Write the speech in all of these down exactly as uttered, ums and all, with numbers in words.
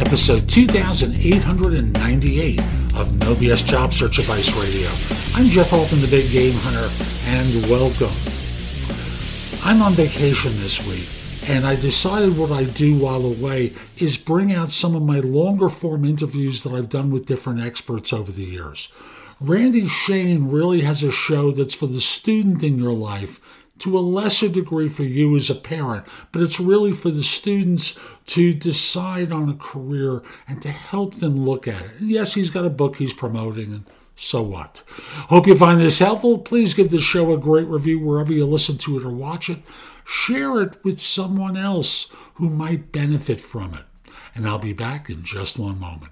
episode two thousand eight hundred ninety-eight of No B S Job Search Advice Radio. I'm Jeff Altman, the Big Game Hunter, and welcome. I'm on vacation this week, and I decided what I do while away is bring out some of my longer form interviews that I've done with different experts over the years. Randy Shane really has a show that's for the student in your life, to a lesser degree for you as a parent, but it's really for the students to decide on a career and to help them look at it. And yes, he's got a book he's promoting, and so what? Hope you find this helpful. Please give the show a great review wherever you listen to it or watch it. Share it with someone else who might benefit from it. And I'll be back in just one moment.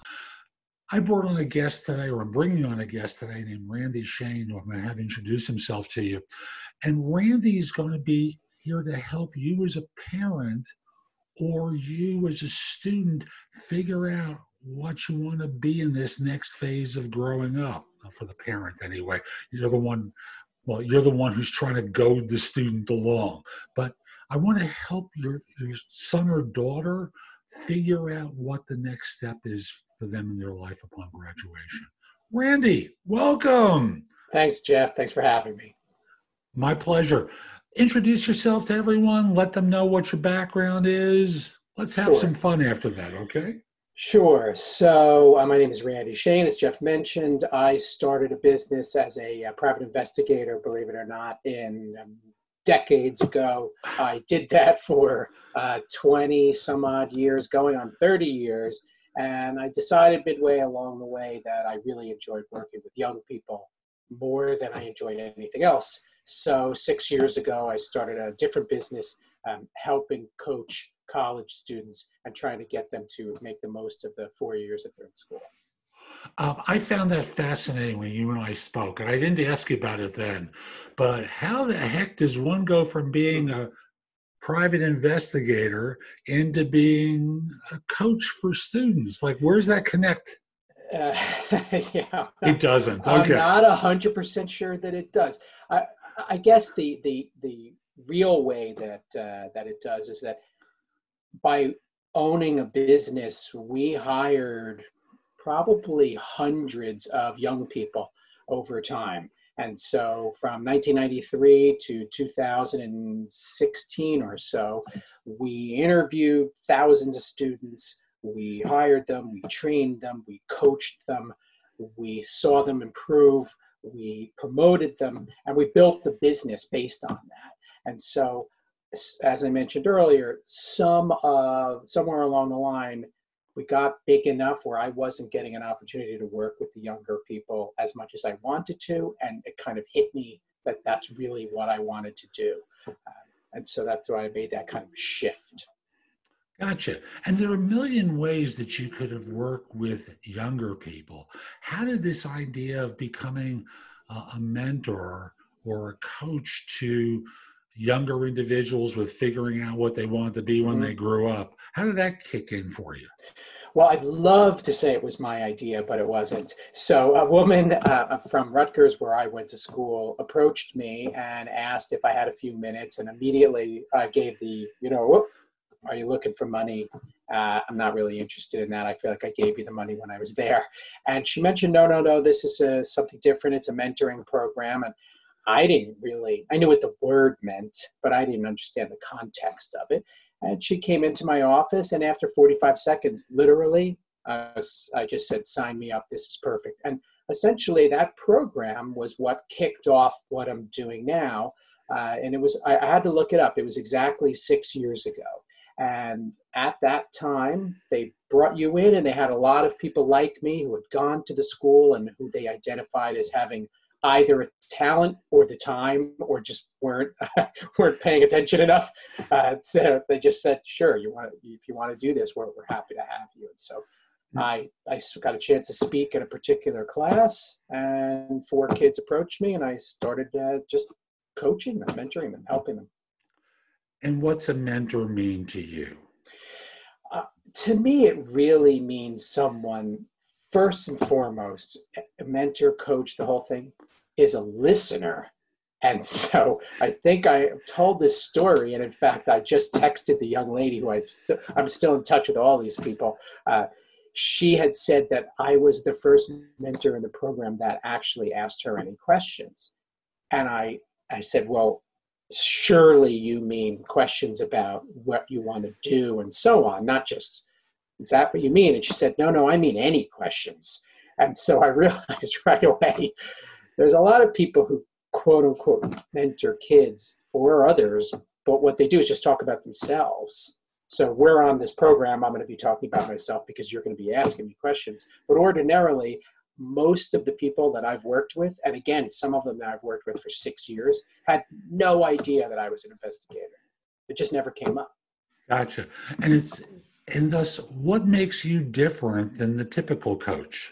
I brought on a guest today, or I'm bringing on a guest today named Randy Shane, who I'm going to have introduce himself to you. And Randy is going to be here to help you as a parent or you as a student figure out what you want to be in this next phase of growing up. For the parent anyway. You're the one, well, you're the one who's trying to goad the student along. But I want to help your, your son or daughter figure out what the next step is for them in their life upon graduation. Randy, welcome. Thanks, Jeff. Thanks for having me. My pleasure. Introduce yourself to everyone. Let them know what your background is. Let's have Sure. some fun after that, okay? Sure. So uh, my name is Randy Shane. As Jeff mentioned, I started a business as a, uh private investigator, believe it or not, in um, decades ago. I did that for uh, twenty some odd years, going on thirty years. And I decided midway along the way that I really enjoyed working with young people more than I enjoyed anything else. So six years ago, I started a different business, um, helping coach college students and trying to get them to make the most of the four years that they're in school. Um, I found that fascinating when you and I spoke, and I didn't ask you about it then, but how the heck does one go from being a private investigator into being a coach for students? Like, where's that connect? Uh, yeah, It doesn't. Okay. I'm not a hundred percent sure that it does. I, I guess the the the real way that uh, that it does is that by owning a business, we hired probably hundreds of young people over time. And so from nineteen ninety-three to two thousand sixteen or so, we interviewed thousands of students. We hired them, we trained them, we coached them, we saw them improve, we promoted them, and we built the business based on that. And so, as I mentioned earlier, some uh, somewhere along the line, we got big enough where I wasn't getting an opportunity to work with the younger people as much as I wanted to, and it kind of hit me that that's really what I wanted to do. Uh, and so that's why I made that kind of shift. Gotcha. And there are a million ways that you could have worked with younger people. How did this idea of becoming uh, a mentor or a coach to younger individuals with figuring out what they wanted to be when mm-hmm. they grew up, how did that kick in for you? Well, I'd love to say it was my idea, but it wasn't. So a woman uh, from Rutgers, where I went to school, approached me and asked if I had a few minutes, and immediately I gave the, you know, whoop, are you looking for money? Uh, I'm not really interested in that. I feel like I gave you the money when I was there. And she mentioned, no, no, no, this is a, something different. It's a mentoring program. And I didn't really, I knew what the word meant, but I didn't understand the context of it. And she came into my office, and after forty-five seconds, literally, uh, I just said, sign me up. This is perfect. And essentially that program was what kicked off what I'm doing now. Uh, and it was, I, I had to look it up. It was exactly six years ago. And at that time, they brought you in, and they had a lot of people like me who had gone to the school and who they identified as having either a talent or the time, or just weren't weren't paying attention enough. Uh, so they just said, "Sure, you want to, if you want to do this, we're we're happy to have you." And so I I got a chance to speak at a particular class, and four kids approached me, and I started uh, just coaching them, mentoring them, helping them. And what's a mentor mean to you? Uh, to me, it really means someone, first and foremost, a mentor, coach, the whole thing, is a listener And so I think I told this story, and in fact, I just texted the young lady who I, I'm still in touch with all these people. Uh, she had said that I was the first mentor in the program that actually asked her any questions. And I, I said, well, surely you mean questions about what you want to do and so on, not just, is that what you mean? And she said, no, no, I mean any questions. And so I realized right away, there's a lot of people who quote unquote mentor kids or others, but what they do is just talk about themselves. So we're on this program, I'm going to be talking about myself because you're going to be asking me questions. But ordinarily, most of the people that I've worked with, and again, some of them that I've worked with for six years, had no idea that I was an investigator. It just never came up. Gotcha. And it's, and thus, what makes you different than the typical coach?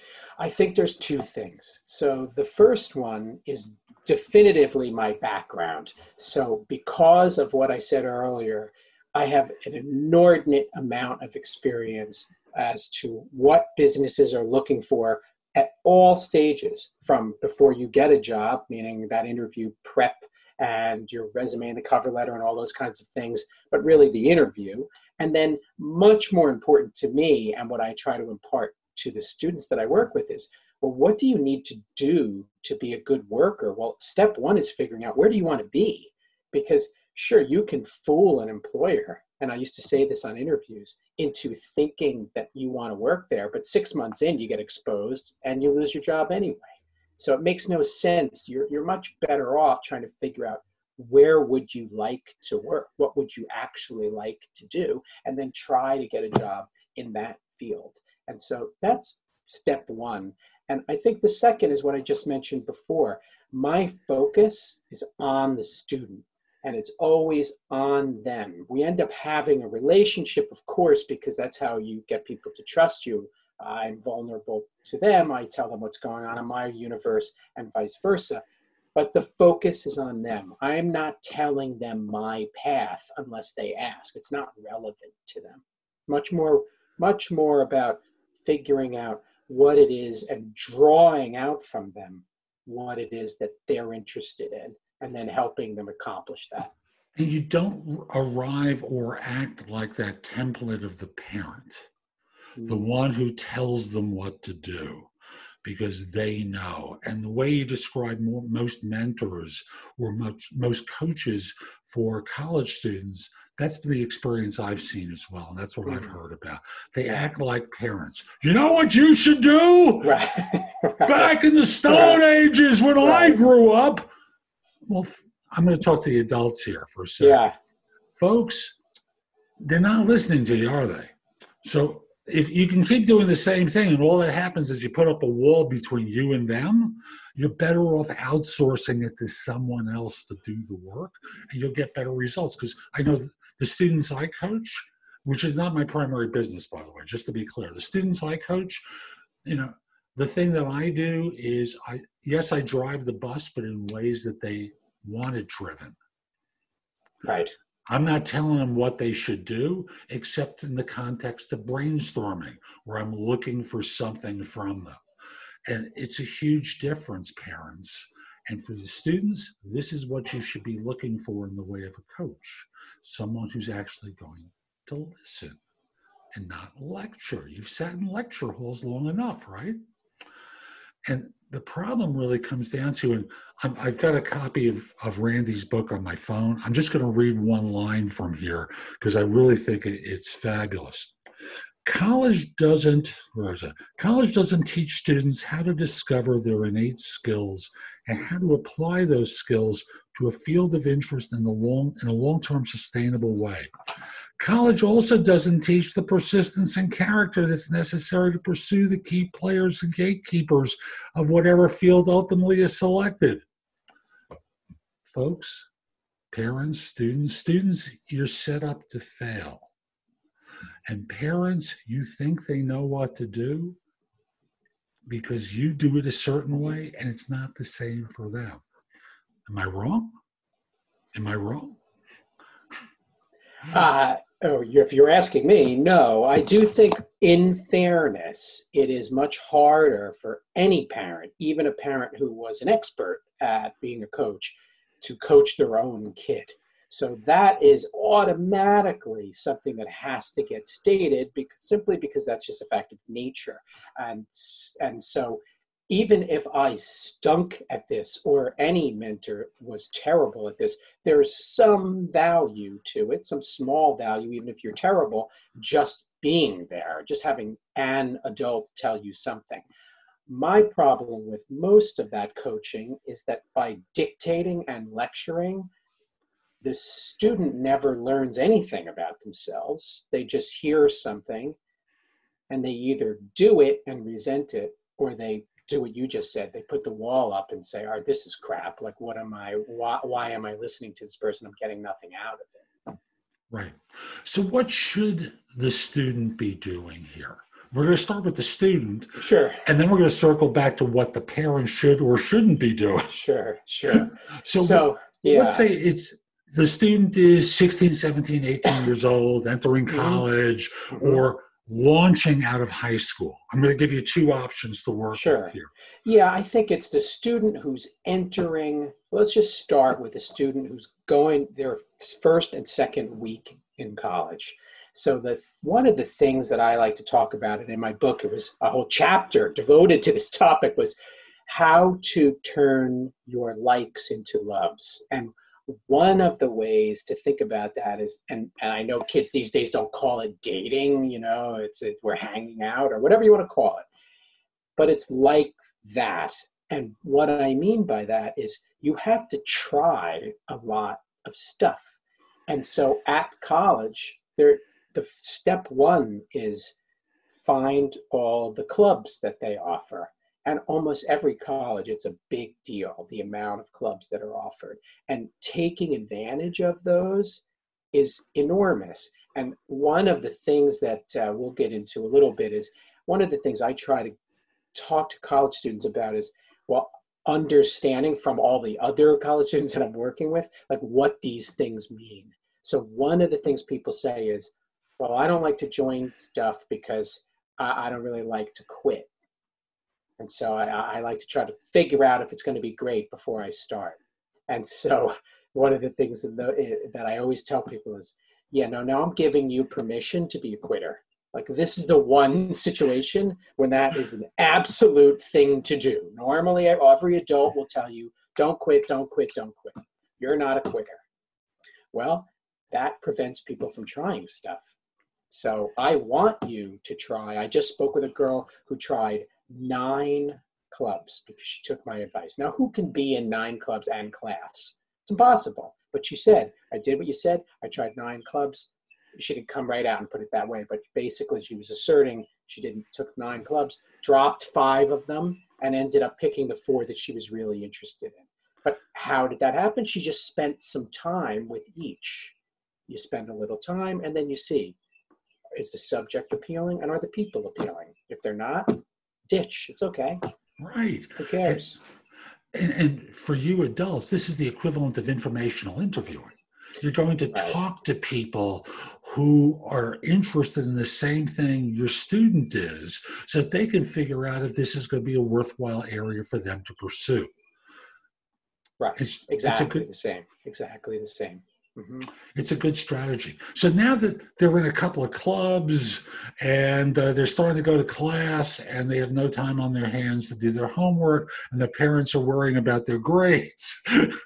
I think there's two things. So the first one is definitively my background. So because of what I said earlier, I have an inordinate amount of experience as to what businesses are looking for at all stages, from before you get a job, meaning that interview prep and your resume and the cover letter and all those kinds of things, but really the interview. And then much more important to me, and what I try to impart to the students that I work with, is, well, what do you need to do to be a good worker? Well, step one is figuring out, where do you want to be? Because sure, you can fool an employer, and I used to say this on interviews, into thinking that you want to work there, but six months in, you get exposed and you lose your job anyway. So it makes no sense. You're, you're much better off trying to figure out, where would you like to work? What would you actually like to do? And then try to get a job in that field. And so that's step one. And I think the second is what I just mentioned before. My focus is on the student, and it's always on them. We end up having a relationship, of course, because that's how you get people to trust you. I'm vulnerable to them. I tell them what's going on in my universe and vice versa. But the focus is on them. I'm not telling them my path unless they ask. It's not relevant to them. Much more, much more about figuring out what it is and drawing out from them what it is that they're interested in, and then helping them accomplish that. And you don't arrive or act like that template of the parent, mm-hmm. the one who tells them what to do because they know. And the way you describe more, most mentors or much, most coaches for college students, that's the experience I've seen as well. And that's what mm-hmm. I've heard about. They yeah. act like parents. You know what you should do? Right. right. Back in the Stone right. Ages when right. I grew up. Well, I'm going to talk to the adults here for a second. Yeah. Folks, they're not listening to you, are they? So if you can keep doing the same thing and all that happens is you put up a wall between you and them, you're better off outsourcing it to someone else to do the work, and you'll get better results. Because I know the students I coach, which is not my primary business, by the way, just to be clear, the students I coach, you know, the thing that I do is, I yes, I drive the bus, but in ways that they want it driven. Right. I'm not telling them what they should do, except in the context of brainstorming, where I'm looking for something from them. And it's a huge difference, parents. And for the students, this is what you should be looking for in the way of a coach, someone who's actually going to listen and not lecture. You've sat in lecture halls long enough, right? And the problem really comes down to, and I'm, I've got a copy of, of Randy's book on my phone. I'm just going to read one line from here because I really think it, it's fabulous. College doesn't, where is it? College doesn't teach students how to discover their innate skills and how to apply those skills to a field of interest in a long, in a long-term sustainable way. College also doesn't teach the persistence and character that's necessary to pursue the key players and gatekeepers of whatever field ultimately is selected. Folks, parents, students, students, you're set up to fail. And parents, you think they know what to do because you do it a certain way and it's not the same for them. Am I wrong? Am I wrong? Uh, oh, if you're asking me, no. I do think, in fairness, it is much harder for any parent, even a parent who was an expert at being a coach, to coach their own kid. So that is automatically something that has to get stated, because, simply because that's just a fact of nature. And, and so even if I stunk at this, or any mentor was terrible at this, there's some value to it, some small value, even if you're terrible, just being there, just having an adult tell you something. My problem with most of that coaching is that by dictating and lecturing, the student never learns anything about themselves. They just hear something and they either do it and resent it, or they do what you just said. They put the wall up and say, all right, this is crap. Like, what am I, why, why am I listening to this person? I'm getting nothing out of it. Right. So what should the student be doing here? We're going to start with the student. Sure. And then we're going to circle back to what the parents should or shouldn't be doing. Sure, sure. so so yeah. let's say it's the student is sixteen, seventeen, eighteen years old, entering college, mm-hmm. or launching out of high school. I'm going to give you two options to work sure. with here. Yeah, I think it's the student who's entering. Let's just start with the student who's going their first and second week in college. So the one of the things that I like to talk about, and in my book, it was a whole chapter devoted to this topic, was how to turn your likes into loves. And one of the ways to think about that is, and, and I know kids these days don't call it dating, you know, it's it, we're hanging out or whatever you want to call it, but it's like that. And what I mean by that is you have to try a lot of stuff. And so at college, there, the step one is find all the clubs that they offer. And almost every college, it's a big deal, the amount of clubs that are offered. And taking advantage of those is enormous. And one of the things that uh, we'll get into a little bit is, one of the things I try to talk to college students about is, well, understanding from all the other college students that I'm working with, like what these things mean. So one of the things people say is, well, I don't like to join stuff because I, I don't really like to quit. And so I, I like to try to figure out if it's going to be great before I start. And so one of the things that, the, that I always tell people is, yeah, no, now I'm giving you permission to be a quitter. Like, this is the one situation when that is an absolute thing to do. Normally, every adult will tell you, don't quit, don't quit, don't quit. You're not a quitter. Well, that prevents people from trying stuff. So I want you to try. I just spoke with a girl who tried nine clubs because she took my advice. Now, who can be in nine clubs and class? It's impossible. But she said, I did what you said. I tried nine clubs. She didn't come right out and put it that way, but basically she was asserting she didn't took nine clubs, dropped five of them, and ended up picking the four that she was really interested in. But how did that happen? She just spent some time with each. You spend a little time, and then you see, is the subject appealing, and are the people appealing? If they're not, ditch. It's okay. Right. Who cares? And, and, and for you adults, this is the equivalent of informational interviewing. You're going to Right. talk to people who are interested in the same thing your student is, so that they can figure out if this is going to be a worthwhile area for them to pursue. Right. It's, exactly it's a good, the same. Exactly the same. Mm-hmm. It's a good strategy. So now that they're in a couple of clubs and uh, they're starting to go to class and they have no time on their hands to do their homework, and the parents are worrying about their grades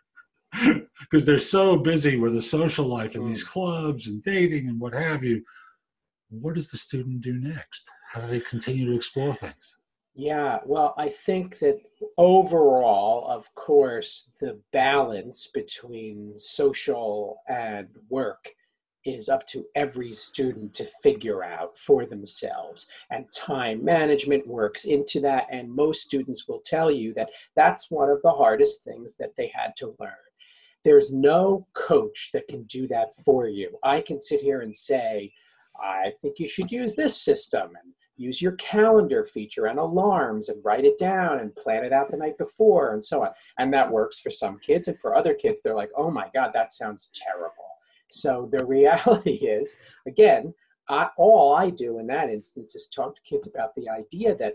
because they're so busy with the social life and mm. these clubs and dating and what have you, what does the student do next? How do they continue to explore things? Yeah, well, I think that overall, of course, the balance between social and work is up to every student to figure out for themselves. And time management works into that. And most students will tell you that that's one of the hardest things that they had to learn. There's no coach that can do that for you. I can sit here and say, I think you should use this system, and use your calendar feature and alarms and write it down and plan it out the night before and so on. And that works for some kids. And for other kids, they're like, oh my God, that sounds terrible. So the reality is, again, I, all I do in that instance is talk to kids about the idea that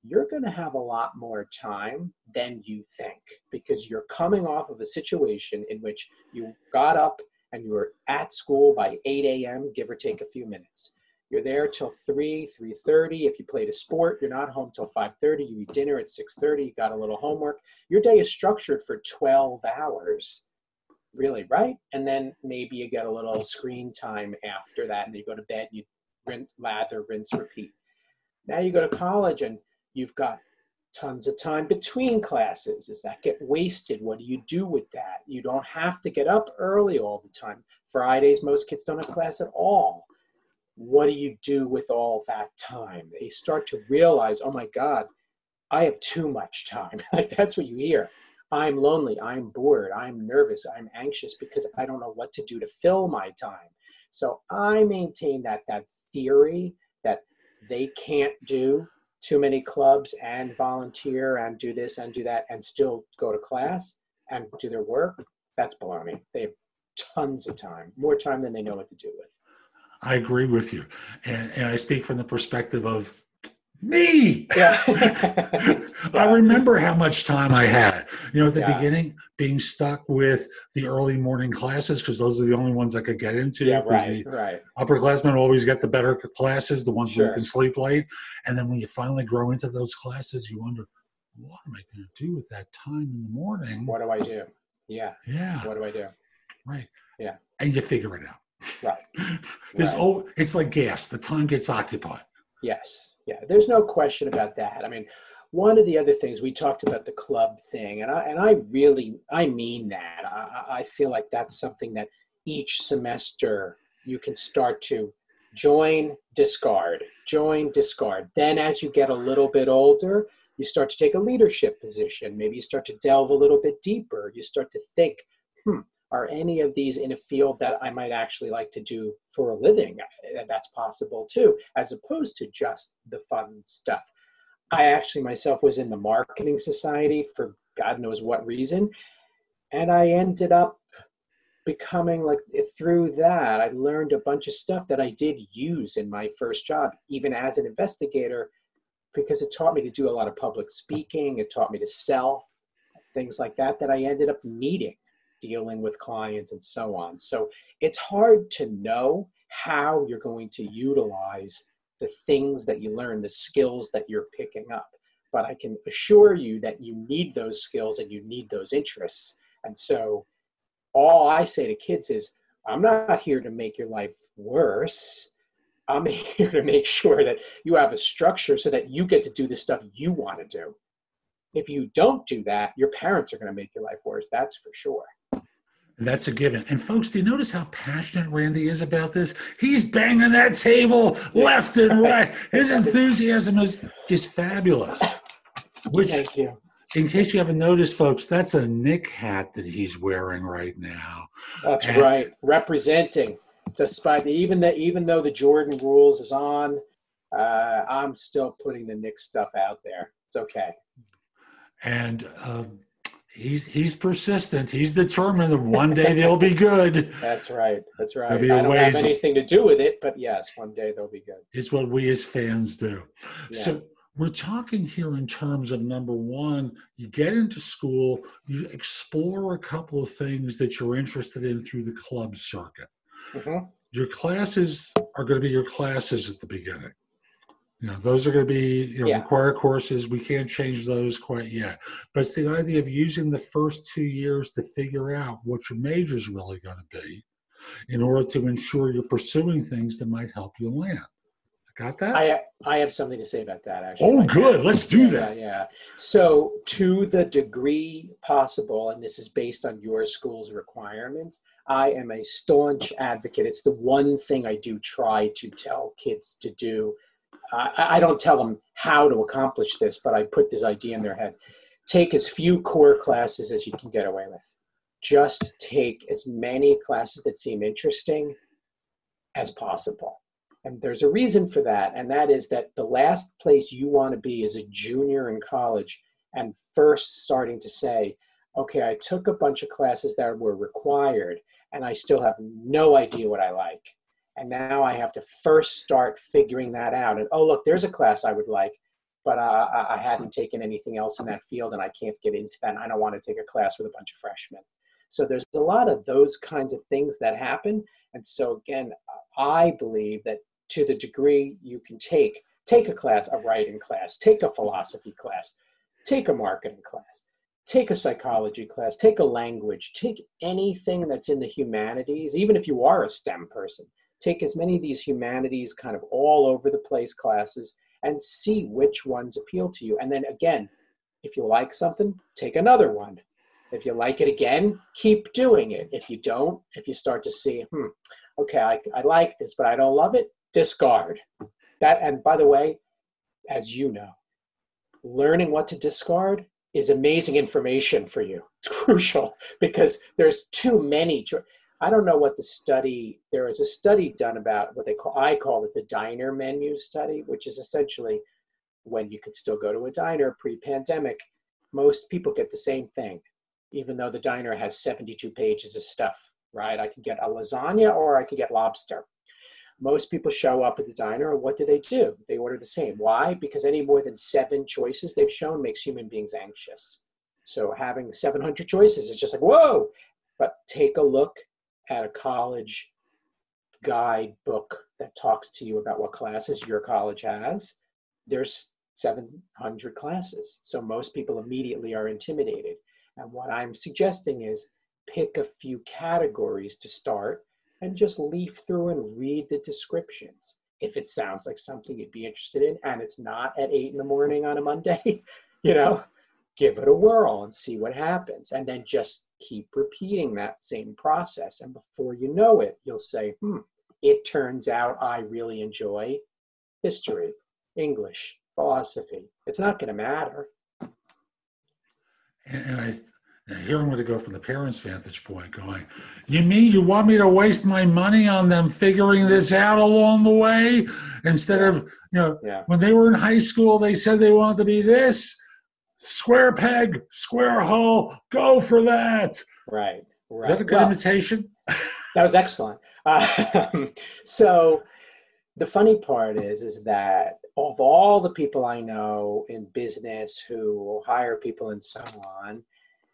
you're going to have a lot more time than you think, because you're coming off of a situation in which you got up and you were at school by eight a.m., give or take a few minutes. You're there till three, three thirty. If you played a sport, you're not home till five thirty. You eat dinner at six thirty. You got a little homework. Your day is structured for twelve hours, really, right? And then maybe you get a little screen time after that, and then you go to bed, you rinse, lather, rinse, repeat. Now you go to college and you've got tons of time between classes. Does that get wasted? What do you do with that? You don't have to get up early all the time. Fridays, most kids don't have class at all. What do you do with all that time? They start to realize, oh my God, I have too much time. Like, that's what you hear. I'm lonely, I'm bored, I'm nervous, I'm anxious because I don't know what to do to fill my time. So I maintain that that theory that they can't do too many clubs and volunteer and do this and do that and still go to class and do their work, that's baloney. They have tons of time, more time than they know what to do with. I agree with you. And, and I speak from the perspective of me. Yeah. I remember how much time I had. You know, at the Yeah. beginning, being stuck with the early morning classes, because those are the only ones I could get into. Yeah, because right, the right. upperclassmen always get the better classes, the ones where Sure. you can sleep late. And then when you finally grow into those classes, you wonder, what am I going to do with that time in the morning? What do I do? Yeah. Yeah. What do I do? Right. Yeah. And you figure it out. Right. There's Right. oh, it's like gas. The time gets occupied. Yes. Yeah. There's no question about that. I mean, one of the other things we talked about the club thing, and I and I really I mean that. I, I feel like that's something that each semester you can start to join, discard, join, discard. Then as you get a little bit older, you start to take a leadership position. Maybe you start to delve a little bit deeper. You start to think, hmm, are any of these in a field that I might actually like to do for a living? That's possible too, as opposed to just the fun stuff. I actually myself was in the marketing society for God knows what reason. And I ended up becoming like, through that, I learned a bunch of stuff that I did use in my first job, even as an investigator, because it taught me to do a lot of public speaking. It taught me to sell, things like that, that I ended up needing, dealing with clients and so on. So it's hard to know how you're going to utilize the things that you learn, the skills that you're picking up. But I can assure you that you need those skills and you need those interests. And so all I say to kids is, I'm not here to make your life worse. I'm here to make sure that you have a structure so that you get to do the stuff you want to do. If you don't do that, your parents are going to make your life worse. That's for sure. That's a given. And folks, do you notice how passionate Randy is about this? He's banging that table left and right. His enthusiasm is, is fabulous. Which, Thank you. in case you haven't noticed, folks, that's a Nick hat that he's wearing right now. That's and, right. Representing, despite the, even that, even though the Jordan rules is on, uh, I'm still putting the Nick stuff out there. It's okay. And um, he's he's persistent. He's determined that one day they'll be good. That's right. That's right. I be don't have ways- anything to do with it, but yes, one day they'll be good. It's what we as fans do. Yeah. So we're talking here in terms of, number one, you get into school, you explore a couple of things that you're interested in through the club circuit. Mm-hmm. Your classes are going to be your classes at the beginning. You know, those are going to be, you know, Yeah. required courses. We can't change those quite yet. But it's the idea of using the first two years to figure out what your major is really going to be in order to ensure you're pursuing things that might help you land. Got that? I I have something to say about that, actually. Oh, good. Let's do Yeah, that. yeah. So to the degree possible, and this is based on your school's requirements, I am a staunch advocate. It's the one thing I do try to tell kids to do. I, I don't tell them how to accomplish this, but I put this idea in their head. Take as few core classes as you can get away with. Just take as many classes that seem interesting as possible. And there's a reason for that, and that is that the last place you want to be is a junior in college and first starting to say, okay, I took a bunch of classes that were required, and I still have no idea what I like. And now I have to first start figuring that out. And, oh, look, there's a class I would like. but uh, I I hadn't taken anything else in that field, and I can't get into that. And I don't want to take a class with a bunch of freshmen. So there's a lot of those kinds of things that happen. And so again, I believe that to the degree you can take, take a class, a writing class, take a philosophy class, take a marketing class, take a psychology class, take a language, take anything that's in the humanities, even if you are a STEM person, take as many of these humanities kind of all over the place classes and see which ones appeal to you. And then again, if you like something, take another one. If you like it again, keep doing it. If you don't, if you start to see, hmm, okay, I, I like this, but I don't love it, discard. That, and by the way, as you know, learning what to discard is amazing information for you. It's crucial because there's too many. I don't know what the study, there was a study done about what they call, I call it the diner menu study, which is essentially when you could still go to a diner pre-pandemic, most people get the same thing, even though the diner has seventy-two pages of stuff, right? I could get a lasagna or I could get lobster. Most people show up at the diner, and what do they do? They order the same. Why? Because any more than seven choices they've shown makes human beings anxious. So having seven hundred choices is just like, whoa! But take a look at a college guide book that talks to you about what classes your college has. There's seven hundred classes. So most people immediately are intimidated. And what I'm suggesting is pick a few categories to start and just leaf through and read the descriptions. If it sounds like something you'd be interested in and it's not at eight in the morning on a Monday, you know, give it a whirl and see what happens. And then just keep repeating that same process. And before you know it, you'll say, hmm, it turns out I really enjoy history, English, philosophy. It's not going to matter. And, and I, and hearing what to go from the parents' vantage point, going, you mean you want me to waste my money on them figuring this out along the way? Instead of, you know, yeah. when they were in high school, they said they wanted to be this, square peg, square hole, go for that. Right, right. Is that a good well, imitation? That was excellent. Uh, so the funny part is, is that of all the people I know in business who hire people and so on,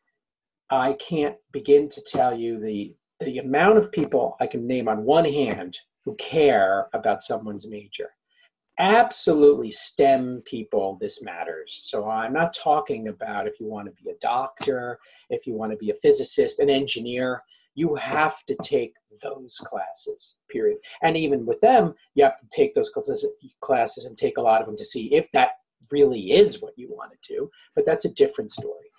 I can't begin to tell you the, the amount of people I can name on one hand who care about someone's major. Absolutely STEM people, this matters. So I'm not talking about if you want to be a doctor, if you want to be a physicist, an engineer, you have to take those classes, period. And even with them, you have to take those classes and take a lot of them to see if that really is what you want to do. But that's a different story.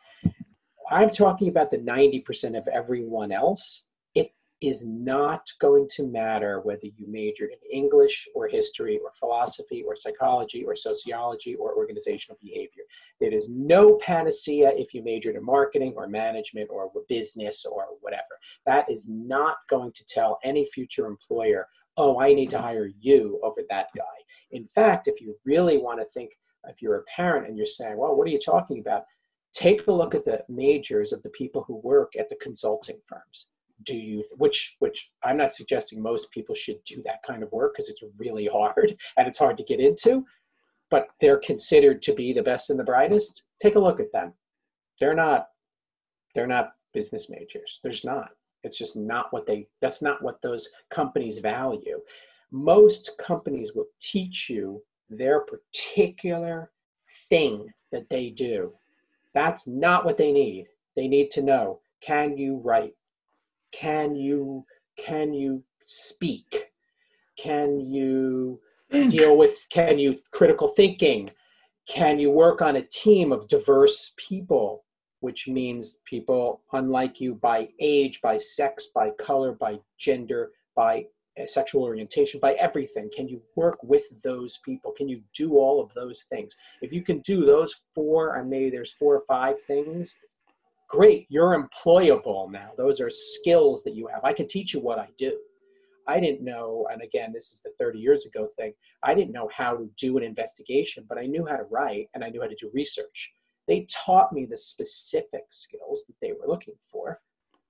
I'm talking about the ninety percent of everyone else. It is not going to matter whether you majored in English or history or philosophy or psychology or sociology or organizational behavior. There is no panacea if you majored in marketing or management or business or whatever. That is not going to tell any future employer, oh, I need to hire you over that guy. In fact, if you really want to think, if you're a parent and you're saying, well, what are you talking about? Take a look at the majors of the people who work at the consulting firms. Do you, which, which I'm not suggesting most people should do that kind of work because it's really hard and it's hard to get into, but they're considered to be the best and the brightest. Take a look at them. They're not, they're not business majors. There's not. It's just not what they, that's not what those companies value. Most companies will teach you their particular thing that they do. That's not what they need. They need to know, can you write? Can you, can you speak? Can you deal with, can you critical thinking? Can you work on a team of diverse people, which means people unlike you by age, by sex, by color, by gender, by sexual orientation, by everything? Can you work with those people? Can you do all of those things? If you can do those four, and maybe there's four or five things, great, you're employable now. Those are skills that you have. I can teach you what I do. I didn't know, and again, this is the thirty years ago thing, I didn't know how to do an investigation, but I knew how to write and I knew how to do research. They taught me the specific skills that they were looking for,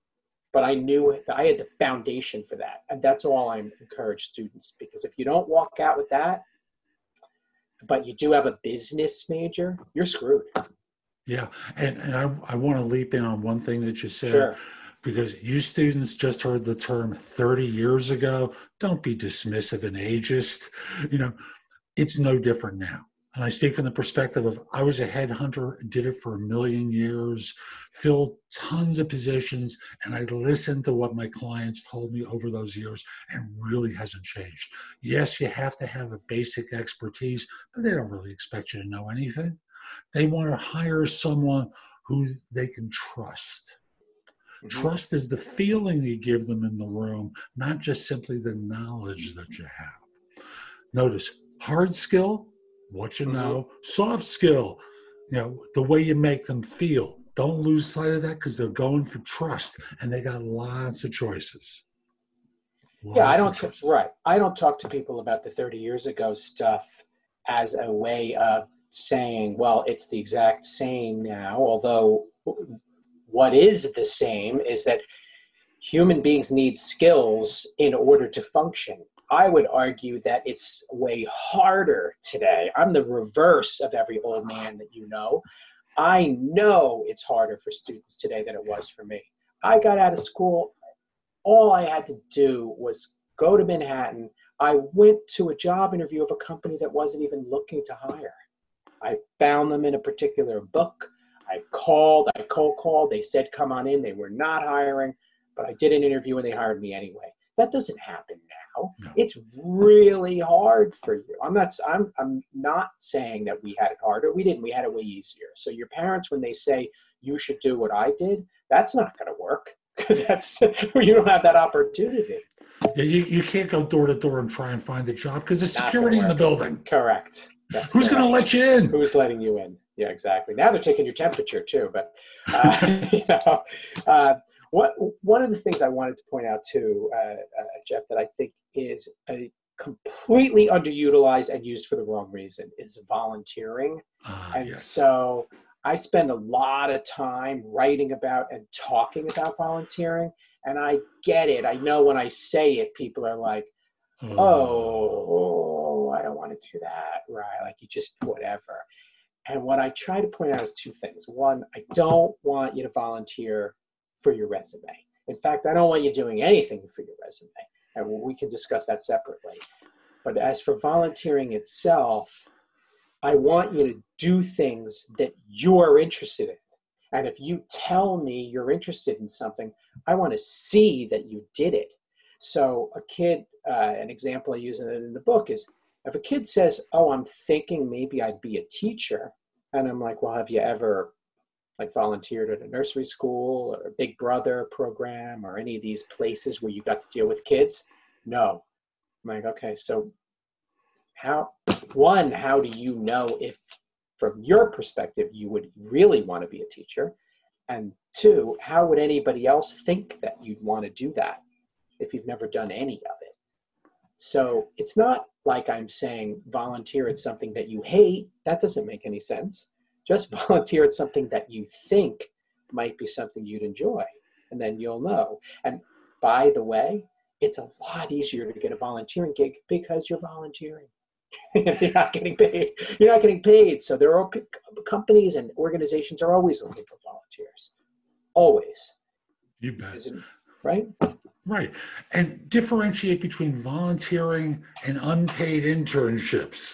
but I knew that I had the foundation for that. And that's all I encourage students, because if you don't walk out with that, but you do have a business major, you're screwed. Yeah, and, and I, I want to leap in on one thing that you said, Sure. because you students just heard the term thirty years ago. Don't be dismissive and ageist. You know, it's no different now. And I speak from the perspective of I was a headhunter, did it for a million years, filled tons of positions, and I listened to what my clients told me over those years, and really hasn't changed. Yes, you have to have a basic expertise, but they don't really expect you to know anything. They want to hire someone who they can trust. Mm-hmm. Trust is the feeling you give them in the room, not just simply the knowledge that you have. Notice, hard skill, what you know, mm-hmm. soft skill, you know, the way you make them feel. Don't lose sight of that, because they're going for trust, and they got lots of choices. Lots yeah, I don't, t- right. I don't talk to people about the thirty years ago stuff as a way of saying, well, it's the exact same now, although what is the same is that human beings need skills in order to function. I would argue that it's way harder today. I'm the reverse of every old man that you know. I know it's harder for students today than it was for me. I got out of school, all I had to do was go to Manhattan. I went to a job interview of a company that wasn't even looking to hire. I found them in a particular book. I called, I cold called. They said, come on in. They were not hiring, but I did an interview and they hired me anyway. That doesn't happen now. No. It's really hard for you. I'm not, I'm, I'm not saying that we had it harder. We didn't. We had it way easier. So your parents, when they say you should do what I did, that's not going to work, because that's, you don't have that opportunity. Yeah, you, you can't go door to door and try and find the job, because there's security in the building. Correct. That's Who's going to let you in? Who's letting you in? Yeah, exactly. Now they're taking your temperature too. But uh, you know, uh, what one of the things I wanted to point out too, uh, uh, Jeff, that I think is a completely underutilized and used for the wrong reason is volunteering. Uh, and yes. so I spend a lot of time writing about and talking about volunteering, and I get it. I know when I say it, people are like, oh, I don't want to do that, right? Like, you just, whatever. And what I try to point out is two things. One, I don't want you to volunteer for your resume. In fact, I don't want you doing anything for your resume. And we can discuss that separately. But as for volunteering itself, I want you to do things that you're interested in. And if you tell me you're interested in something, I want to see that you did it. So a kid, uh, an example I use in, in the book is, if a kid says, oh, I'm thinking maybe I'd be a teacher, and I'm like, well, have you ever like volunteered at a nursery school or a Big Brother program or any of these places where you got to deal with kids? No. I'm like, okay, so how, one, how do you know if from your perspective you would really want to be a teacher? And two, how would anybody else think that you'd want to do that if you've never done any of it? So it's not like I'm saying volunteer at something that you hate. That doesn't make any sense. Just volunteer at something that you think might be something you'd enjoy, and then you'll know. And by the way, it's a lot easier to get a volunteering gig because you're volunteering. You're not getting paid. You're not getting paid. So there are companies and organizations are always looking for volunteers. Always. You bet. Isn't, right? Right. And differentiate between volunteering and unpaid internships.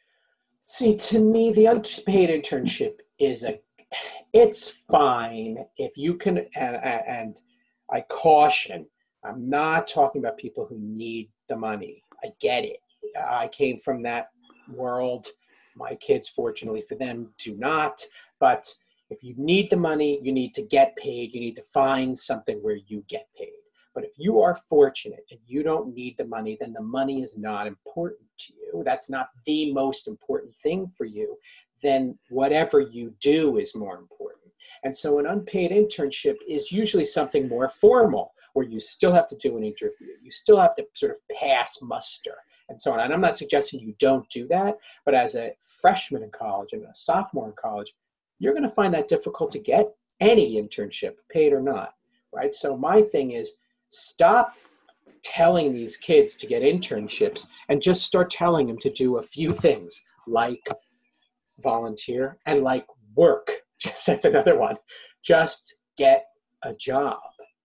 See, to me, the unpaid internship is a, it's fine if you can, and, and I caution, I'm not talking about people who need the money. I get it. I came from that world. My kids, fortunately for them, do not. But if you need the money, you need to get paid. You need to find something where you get paid. But if you are fortunate and you don't need the money, then the money is not important to you. That's not the most important thing for you. Then whatever you do is more important. And so an unpaid internship is usually something more formal, where you still have to do an interview. You still have to sort of pass muster and so on. And I'm not suggesting you don't do that, but as a freshman in college and a sophomore in college, you're going to find that difficult to get any internship, paid or not, right? So my thing is, stop telling these kids to get internships and just start telling them to do a few things. like volunteer, and like work. Just that's another one. Just get a job.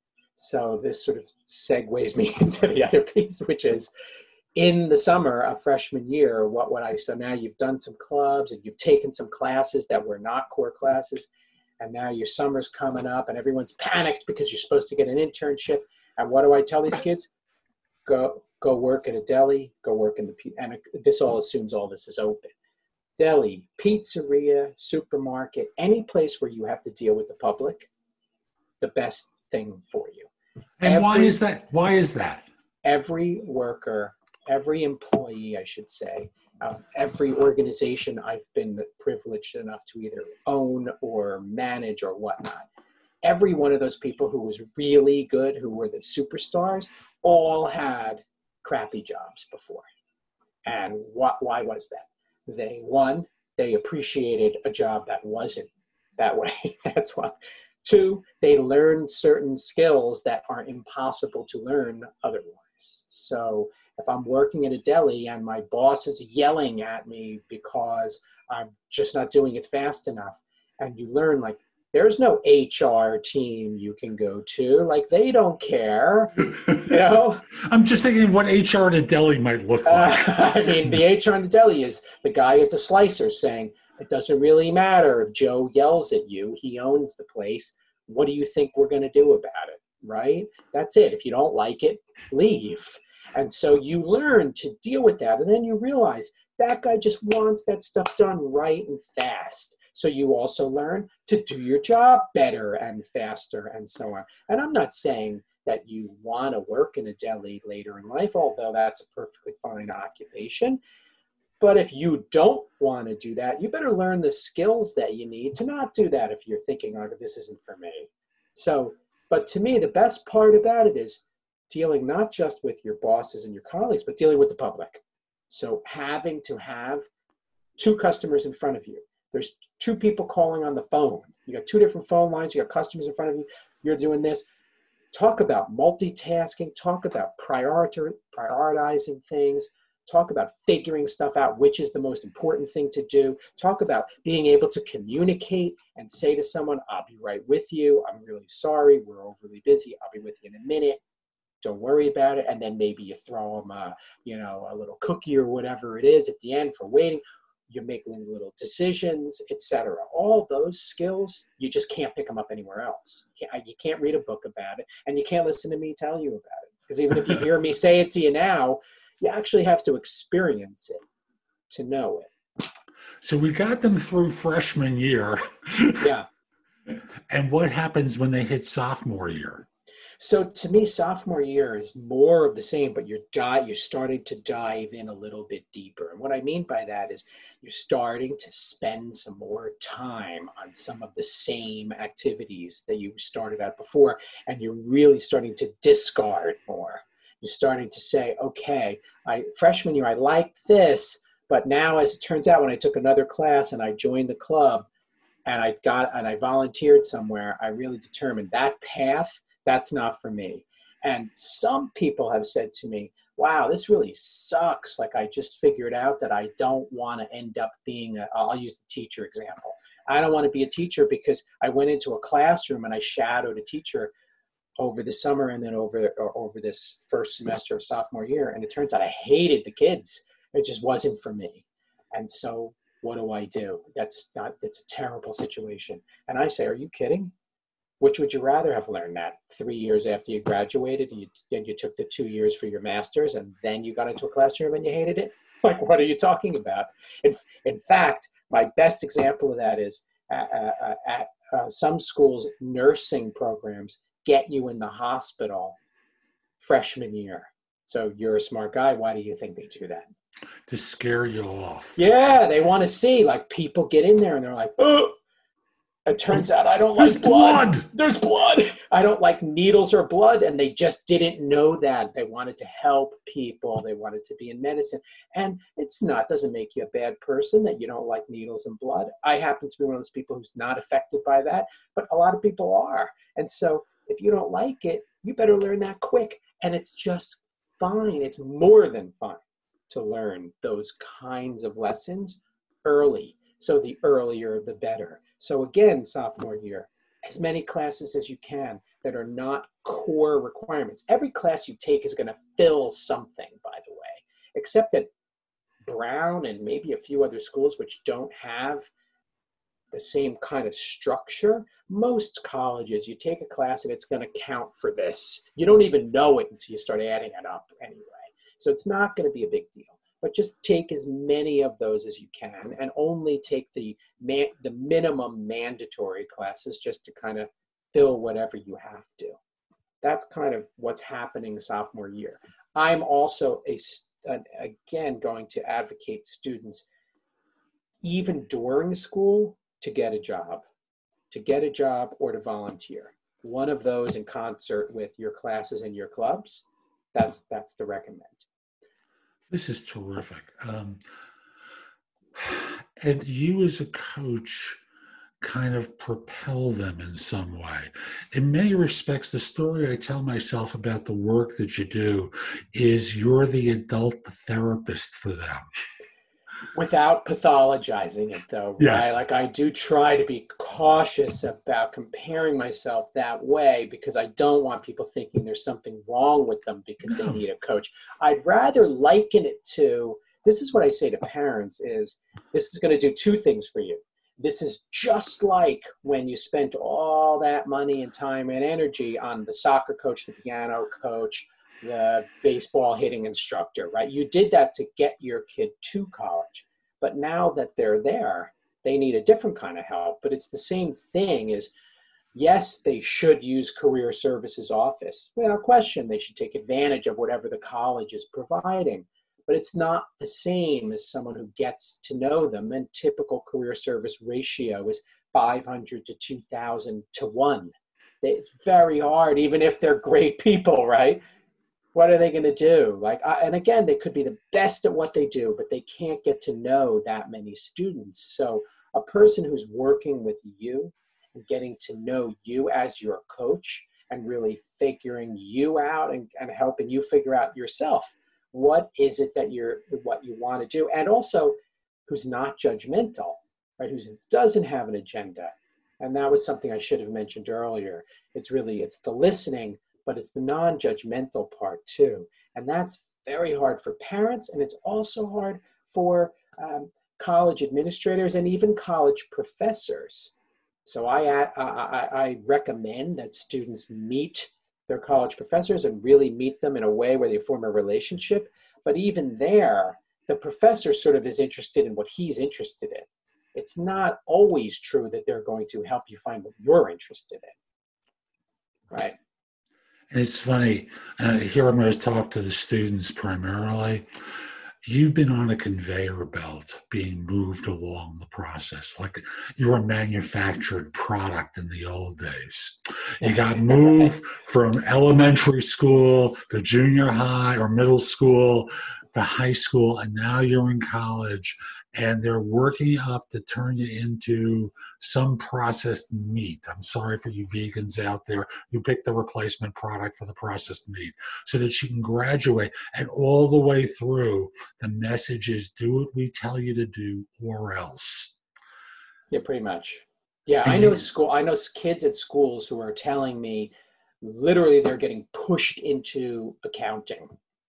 So this sort of segues me into the other piece, which is in the summer of freshman year, what would I, so now you've done some clubs and you've taken some classes that were not core classes, and now your summer's coming up and everyone's panicked because you're supposed to get an internship. And what do I tell these kids? Go, go work at a deli, go work in the, and this all assumes all this is open. Deli, pizzeria, supermarket, any place where you have to deal with the public, the best thing for you. And every, why is that? Why is that? Every worker, every employee, I should say, uh, every organization I've been privileged enough to either own or manage or whatnot, every one of those people who was really good, who were the superstars, all had crappy jobs before. And what, why was that? They, one, they appreciated a job that wasn't that way. That's why. Two, they learned certain skills that are impossible to learn otherwise. So if I'm working at a deli and my boss is yelling at me because I'm just not doing it fast enough, and you learn, like, there's no H R team you can go to. Like, they don't care, you know? I'm just thinking of what H R at a deli might look like. Uh, I mean, the H R in the deli is the guy at the slicer saying, it doesn't really matter if Joe yells at you. He owns the place. What do you think we're going to do about it, right? That's it. If you don't like it, leave. And so you learn to deal with that. And then you realize that guy just wants that stuff done right and fast. So you also learn to do your job better and faster and so on. And I'm not saying that you want to work in a deli later in life, although that's a perfectly fine occupation. But if you don't want to do that, you better learn the skills that you need to not do that if you're thinking, oh, this isn't for me. So, but to me, the best part about it is dealing not just with your bosses and your colleagues, but dealing with the public. So having to have two customers in front of you. There's two people calling on the phone. You got two different phone lines. You got customers in front of you. You're doing this. Talk about multitasking. Talk about priority, prioritizing things. Talk about figuring stuff out, which is the most important thing to do. Talk about being able to communicate and say to someone, I'll be right with you. I'm really sorry. We're overly busy. I'll be with you in a minute. Don't worry about it. And then maybe you throw them a, you know, a little cookie or whatever it is at the end for waiting. You're making little decisions, et cetera. All those skills, you just can't pick them up anywhere else. You can't, you can't read a book about it, and you can't listen to me tell you about it. Because even if you hear me say it to you now, you actually have to experience it to know it. So we got them through freshman year. Yeah. And what happens when they hit sophomore year? So to me, sophomore year is more of the same, but you're di- you're starting to dive in a little bit deeper. And what I mean by that is you're starting to spend some more time on some of the same activities that you started out before, and you're really starting to discard more. You're starting to say, okay, I freshman year, I liked this, but now as it turns out, when I took another class and I joined the club and I got, and I volunteered somewhere, I really determined that path, that's not for me. And some people have said to me, wow, this really sucks. Like, I just figured out that I don't want to end up being a, I'll use the teacher example. I don't want to be a teacher because I went into a classroom and I shadowed a teacher over the summer and then over or over this first semester of sophomore year. And it turns out I hated the kids. It just wasn't for me. And so what do I do? That's not, it's a terrible situation. And I say, are you kidding? Which would you rather have learned that three years after you graduated and you, and you took the two years for your master's and then you got into a classroom and you hated it? Like, what are you talking about? In, in fact, my best example of that is uh, uh, at uh, some schools, nursing programs get you in the hospital freshman year. So you're a smart guy. Why do you think they do that? To scare you off. Yeah, they want to see, like, people get in there and they're like, oh, it turns out I don't There's like blood. blood. There's blood. I don't like needles or blood. And they just didn't know that. They wanted to help people. They wanted to be in medicine. And it's not, doesn't make you a bad person that you don't like needles and blood. I happen to be one of those people who's not affected by that, but a lot of people are. And so if you don't like it, you better learn that quick. And it's just fine. It's more than fun to learn those kinds of lessons early. So the earlier, the better. So again, sophomore year, as many classes as you can that are not core requirements. Every class you take is going to fill something, by the way, except at Brown and maybe a few other schools which don't have the same kind of structure. Most colleges, you take a class and it's going to count for this. You don't even know it until you start adding it up anyway. So it's not going to be a big deal. But just take as many of those as you can, and only take the man, the minimum mandatory classes just to kind of fill whatever you have to. That's kind of what's happening sophomore year. I'm also, a, again, going to advocate students, even during school, to get a job, to get a job or to volunteer. One of those in concert with your classes and your clubs, that's, that's the recommend. This is terrific. Um, and you as a coach kind of propel them in some way. In many respects, the story I tell myself about the work that you do is you're the adult therapist for them. Without pathologizing it, though, yes. right? Like, I do try to be cautious about comparing myself that way, because I don't want people thinking there's something wrong with them because no. they need a coach. I'd rather liken it to, this is what I say to parents, is this is going to do two things for you. This is just like when you spent all that money and time and energy on the soccer coach, the piano coach, the baseball hitting instructor, right? You did that to get your kid to college. But now that they're there, they need a different kind of help. But it's the same thing is, yes, they should use career services office. Without question, they should take advantage of whatever the college is providing. But it's not the same as someone who gets to know them. And typical career service ratio is five hundred to two thousand to one. It's very hard, even if they're great people, right? What are they going to do? Like, I, and again, they could be the best at what they do, but they can't get to know that many students. So a person who's working with you and getting to know you as your coach and really figuring you out and, and helping you figure out yourself, what is it that you're, what you want to do? And also who's not judgmental, right? Who doesn't have an agenda. And that was something I should have mentioned earlier. It's really, it's the listening, but it's the non-judgmental part too. And that's very hard for parents, and it's also hard for um, college administrators and even college professors. So I, I, I recommend that students meet their college professors and really meet them in a way where they form a relationship. But even there, the professor sort of is interested in what he's interested in. It's not always true that they're going to help you find what you're interested in, right? And it's funny, uh, here I'm going to talk to the students primarily. You've been on a conveyor belt being moved along the process, like you're a manufactured product in the old days. You got moved from elementary school to junior high or middle school to high school, and now you're in college, and they're working up to turn you into some processed meat. I'm sorry for you vegans out there who pick the replacement product for the processed meat, so that you can graduate. And all the way through, the message is do what we tell you to do or else. Yeah, pretty much. Yeah, And I know you, school. I know kids at schools who are telling me literally they're getting pushed into accounting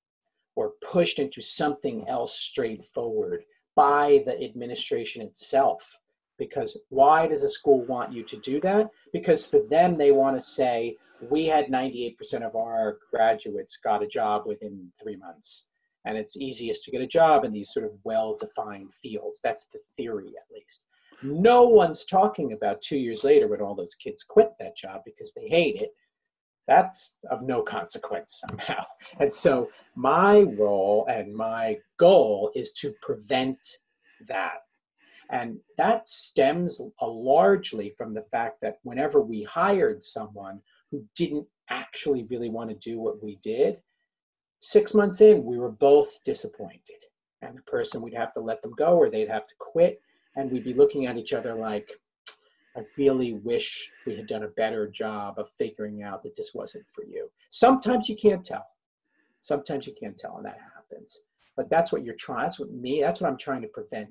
or pushed into something else straightforward by the administration itself. Because why does a school want you to do that? Because for them, they want to say, we had ninety-eight percent of our graduates got a job within three months. And it's easiest to get a job in these sort of well-defined fields. That's the theory, at least. No one's talking about two years later when all those kids quit that job because they hate it. That's of no consequence somehow. And so my role and my goal is to prevent that. And that stems a largely from the fact that whenever we hired someone who didn't actually really want to do what we did, six months in, we were both disappointed. And the person, we'd have to let them go or they'd have to quit. And we'd be looking at each other like, I really wish we had done a better job of figuring out that this wasn't for you. Sometimes you can't tell. Sometimes you can't tell, and that happens. But that's what you're trying, that's what me, that's what I'm trying to prevent.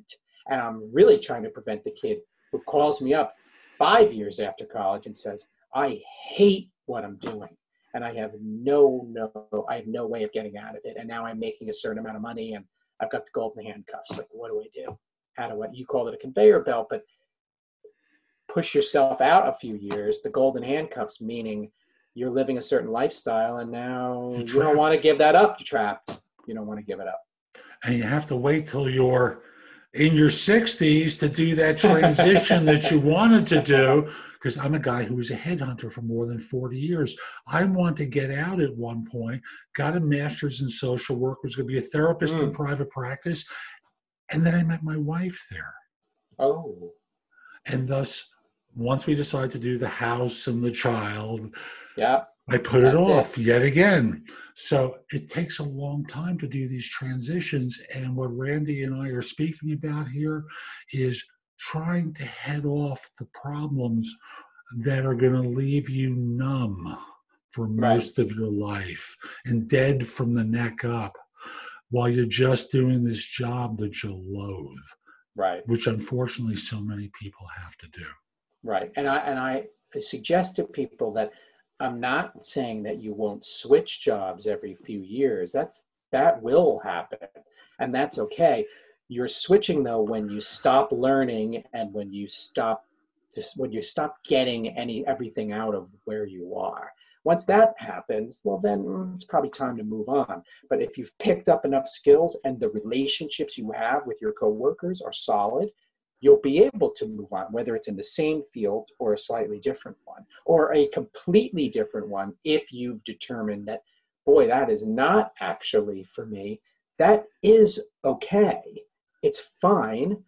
And I'm really trying to prevent the kid who calls me up five years after college and says, I hate what I'm doing. And I have no, no, I have no way of getting out of it. And now I'm making a certain amount of money and I've got the golden handcuffs. Like, what do I do? How do I, you call it a conveyor belt, but push yourself out a few years, the golden handcuffs, meaning you're living a certain lifestyle and now you don't want to give that up. You're trapped. You don't want to give it up. And you have to wait till you're in your sixties to do that transition that you wanted to do. Because I'm a guy who was a headhunter for more than forty years. I wanted to get out at one point, got a master's in social work, was going to be a therapist mm. in private practice. And then I met my wife there. Oh. And thus, once we decided to do the house and the child, yeah, I put it off it. yet again. So it takes a long time to do these transitions. And what Randy and I are speaking about here is trying to head off the problems that are going to leave you numb for most right. of your life and dead from the neck up while you're just doing this job that you loathe. Right. Which unfortunately so many people have to do. Right. And I and I suggest to people that I'm not saying that you won't switch jobs every few years. That's that will happen. And that's okay. You're switching though when you stop learning and when you stop just when you stop getting any everything out of where you are. Once that happens, well then it's probably time to move on. But if you've picked up enough skills and the relationships you have with your coworkers are solid, you'll be able to move on, whether it's in the same field or a slightly different one, or a completely different one if you've determined that, boy, that is not actually for me. That is okay. It's fine.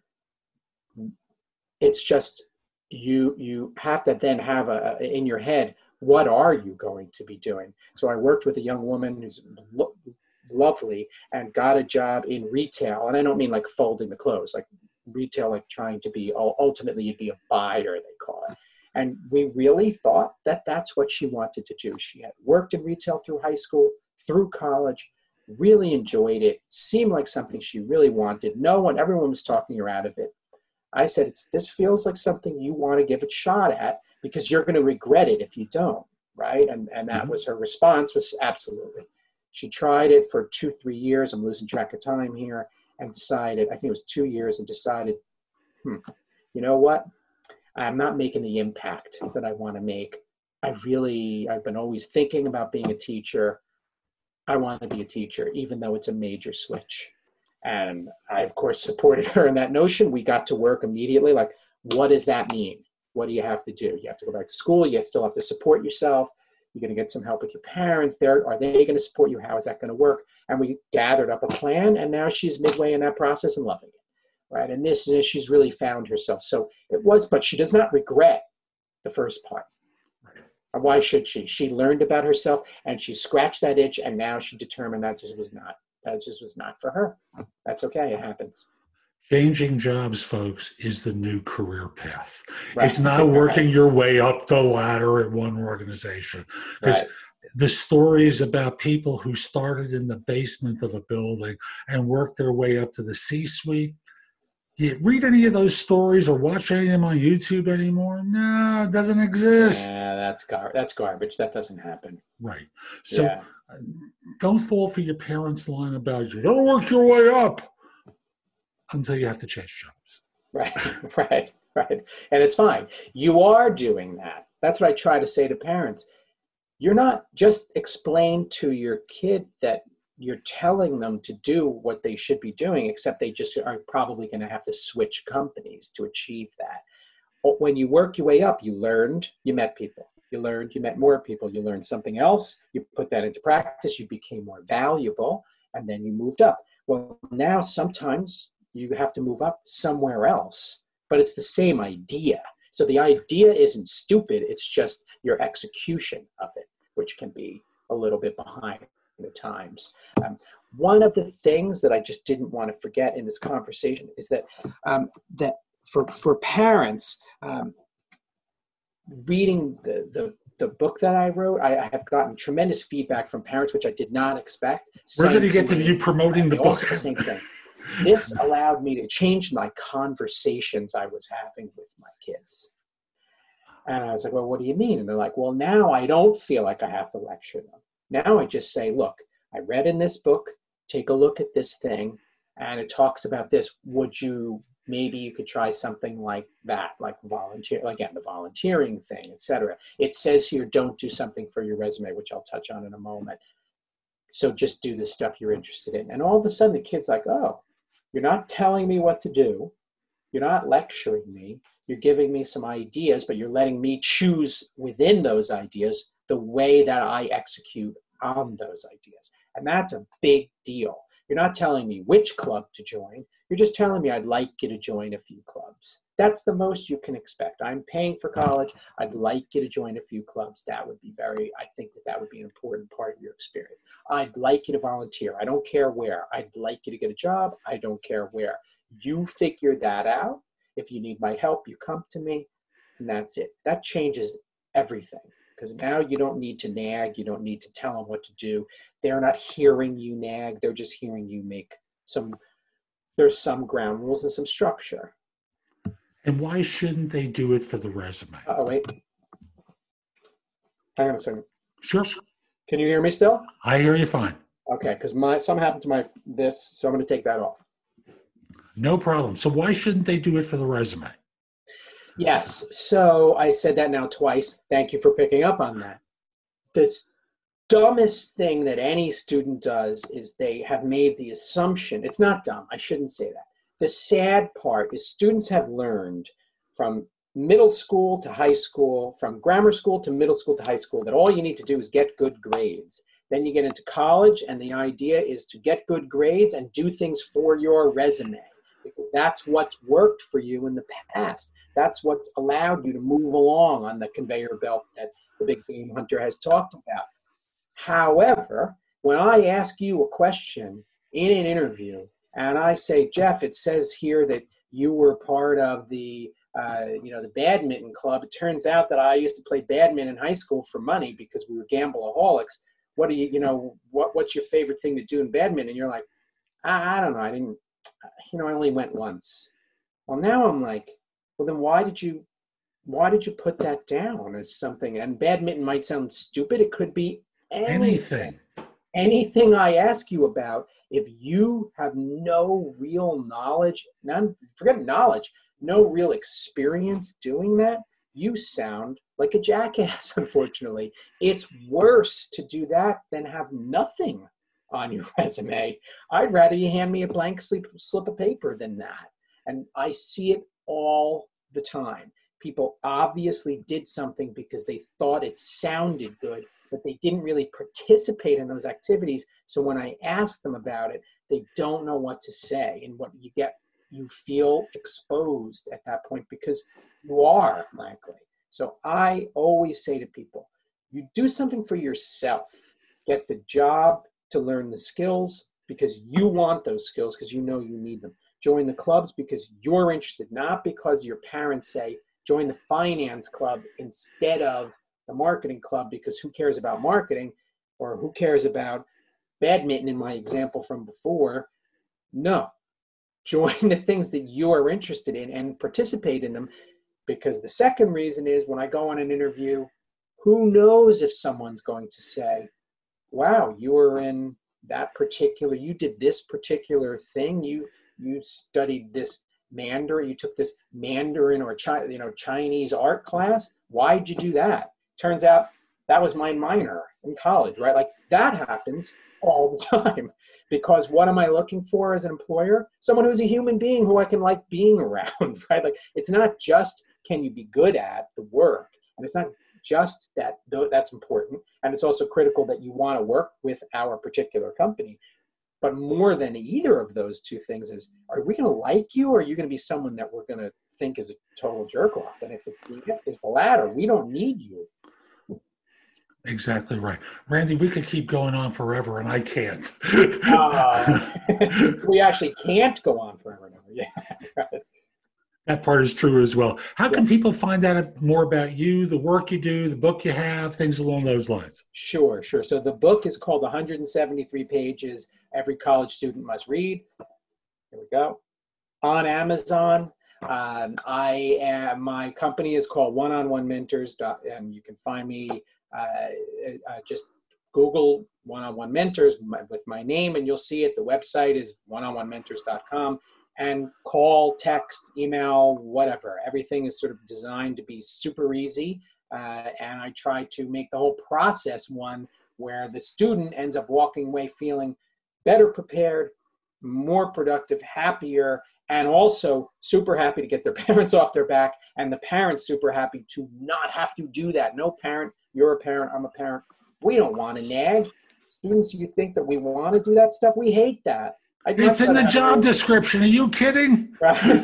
It's just you you have to then have a, a in your head, what are you going to be doing? So I worked with a young woman who's lo- lovely and got a job in retail. And I don't mean like folding the clothes, like retail, like trying to be, ultimately you'd be a buyer, they call it. And we really thought that that's what she wanted to do. She had worked in retail through high school, through college, really enjoyed it, seemed like something she really wanted. No one, everyone was talking her out of it. I said, it's, this feels like something you want to give a shot at because you're going to regret it if you don't, right? And and that was her response, was absolutely. She tried it for two, three years. I'm losing track of time here. And decided, I think it was two years, and decided, hmm, you know what? I'm not making the impact that I want to make. I really, I've been always thinking about being a teacher. I want to be a teacher, even though it's a major switch. And I, of course, supported her in that notion. We got to work immediately. Like, what does that mean? What do you have to do? You have to go back to school. You still have to support yourself. You're going to get some help with your parents. There, are they going to support you? How is that going to work? And we gathered up a plan, and now she's midway in that process and loving it, right? And this is, she's really found herself. So it was, but she does not regret the first part. Right. Why should she? She learned about herself, and she scratched that itch, and now she determined that just was not, that just was not for her. That's okay. It happens. Changing jobs, folks, is the new career path. Right. It's not working your way up the ladder at one organization. Because right. the stories about people who started in the basement of a building and worked their way up to the C-suite, you read any of those stories or watch any of them on YouTube anymore? No, it doesn't exist. Yeah, that's gar- that's garbage. That doesn't happen. Right. So yeah. don't fall for your parents' line about you don't work your way up until you have to change jobs. Right, right, right. And it's fine. You are doing that. That's what I try to say to parents. You're not just explain to your kid that you're telling them to do what they should be doing, except they just are probably going to have to switch companies to achieve that. When you work your way up, you learned, you met people. You learned, you met more people. You learned something else. You put that into practice. You became more valuable, and then you moved up. Well, now sometimes you have to move up somewhere else, but it's the same idea. So the idea isn't stupid. It's just your execution of it, which can be a little bit behind the times. Um, one of the things that I just didn't want to forget in this conversation is that um, that for for parents, um, reading the, the the book that I wrote, I, I have gotten tremendous feedback from parents, which I did not expect. We're going to get to you promoting the book. The same thing. this allowed me to change my conversations I was having with my kids. And I was like, well, what do you mean? And they're like, well, now I don't feel like I have to lecture them. Now I just say, look, I read in this book, take a look at this thing, and it talks about this. Would you, maybe you could try something like that, like volunteer, again, the volunteering thing, et cetera. It says here, don't do something for your resume, which I'll touch on in a moment. So just do the stuff you're interested in. And all of a sudden the kid's like, oh, you're not telling me what to do. You're not lecturing me. You're giving me some ideas, but you're letting me choose within those ideas the way that I execute on those ideas. And that's a big deal. You're not telling me which club to join. You're just telling me I'd like you to join a few clubs. That's the most you can expect. I'm paying for college. I'd like you to join a few clubs. That would be very, I think that that would be an important part of your experience. I'd like you to volunteer. I don't care where. I'd like you to get a job. I don't care where. You figure that out. If you need my help, you come to me, and that's it. That changes everything, because now you don't need to nag. You don't need to tell them what to do. They're not hearing you nag. They're just hearing you make some, there's some ground rules and some structure. And why shouldn't they do it for the resume? Oh, wait. Hang on a second. Sure. Can you hear me still? I hear you fine. Okay, because my something happened to my this, so I'm going to take that off. No problem. So why shouldn't they do it for the resume? Yes. So I said that now twice. Thank you for picking up on that. This dumbest thing that any student does is they have made the assumption. It's not dumb. I shouldn't say that. The sad part is students have learned from middle school to high school, from grammar school to middle school to high school, that all you need to do is get good grades. Then you get into college, and the idea is to get good grades and do things for your resume, because that's what's worked for you in the past. That's what's allowed you to move along on the conveyor belt that the Big Game Hunter has talked about. However, when I ask you a question in an interview, and I say, Jeff, it says here that you were part of the Uh, you know, the badminton club. It turns out that I used to play badminton in high school for money because we were gambleaholics. What do you, you know, what, what's your favorite thing to do in badminton? And you're like, I, I don't know. I didn't, you know, I only went once. Well, now I'm like, well, then why did you, why did you put that down as something? And badminton might sound stupid. It could be anything. Anything, anything I ask you about. If you have no real knowledge, none, forget knowledge, no real experience doing that, you sound like a jackass, unfortunately. It's worse to do that than have nothing on your resume. I'd rather you hand me a blank slip, slip of paper than that. And I see it all the time. People obviously did something because they thought it sounded good, but they didn't really participate in those activities. So when I ask them about it, they don't know what to say. And what you get, you feel exposed at that point because you are, frankly. So I always say to people, you do something for yourself. Get the job to learn the skills because you want those skills, because you know you need them. Join the clubs because you're interested, not because your parents say, join the finance club instead of the marketing club, because who cares about marketing, or who cares about badminton in my example from before? No. Join the things that you are interested in and participate in them, because the second reason is when I go on an interview, who knows if someone's going to say, wow, you were in that particular, you did this particular thing, you you studied this Mandarin, you took this Mandarin or Chi, you know, Chinese art class. Why'd you do that? Turns out that was my minor in college, right? Like that happens all the time. Because what am I looking for as an employer? Someone who's a human being who I can like being around, right? Like it's not just can you be good at the work, and it's not just that, though that's important, and it's also critical that you want to work with our particular company. But more than either of those two things is, are we going to like you, or are you going to be someone that we're going to think is a total jerk off? And if it's the, if it's the latter, we don't need you. Exactly right. Randy, we could keep going on forever, and I can't. uh, we actually can't go on forever now. Yeah. That part is true as well. How can people find out more about you, the work you do, the book you have, things along those lines? Sure, sure. So the book is called one hundred seventy-three Pages Every College Student Must Read. Here we go. On Amazon. Um, I am, my company is called One on One Mentors, and you can find me, uh, uh, just Google One on One Mentors with my name and you'll see it. The website is one on one mentors dot com, and call, text, email, whatever. Everything is sort of designed to be super easy. Uh, and I try to make the whole process one where the student ends up walking away feeling better prepared, more productive, happier, and also super happy to get their parents off their back, and the parents super happy to not have to do that. No parent, you're a parent, I'm a parent. We don't want to nag. Students, you think that we want to do that stuff? We hate that. I'd it's in the job a, description. Are you kidding?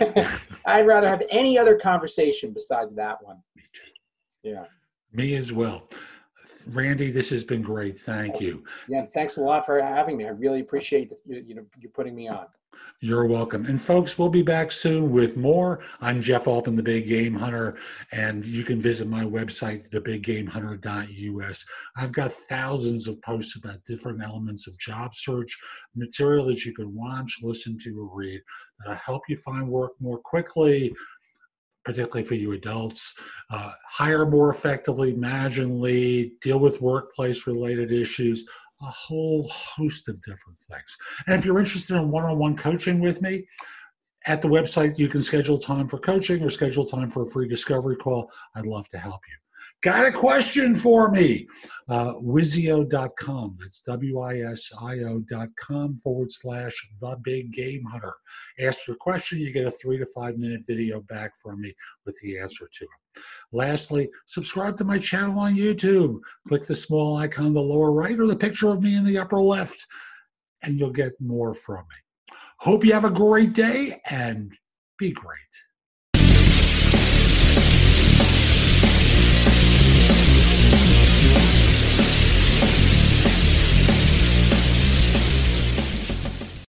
I'd rather have any other conversation besides that one. Me too. Yeah. Me as well. Randy, this has been great. Thank you. Yeah, thanks a lot for having me. I really appreciate you, you know, you putting me on. You're welcome. And folks, we'll be back soon with more. I'm Jeff Altman, the Big Game Hunter, and you can visit my website, the big game hunter dot U S. I've got thousands of posts about different elements of job search, material that you can watch, listen to, or read that'll help you find work more quickly, particularly for you adults, uh, hire more effectively, marginally, deal with workplace-related issues, a whole host of different things. And if you're interested in one-on-one coaching with me, at the website, you can schedule time for coaching or schedule time for a free discovery call. I'd love to help you. Got a question for me? Uh, Wisio dot com. That's W I S I O dot com forward slash the Big Game Hunter. Ask your question, you get a three to five minute video back from me with the answer to it. Lastly, subscribe to my channel on YouTube. Click the small icon in the lower right or the picture of me in the upper left, and you'll get more from me. Hope you have a great day and be great.